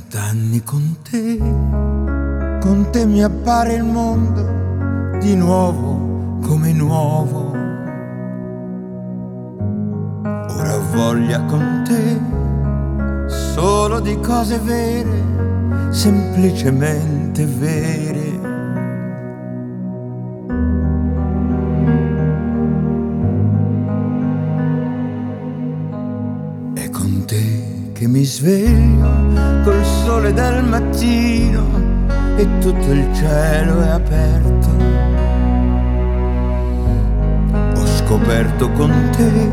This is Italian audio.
40 anni con te mi appare il mondo di nuovo come nuovo. Ora ho voglia con te solo di cose vere, semplicemente vere. È con te che mi sveglio col sole del mattino e tutto il cielo è aperto. Ho scoperto con te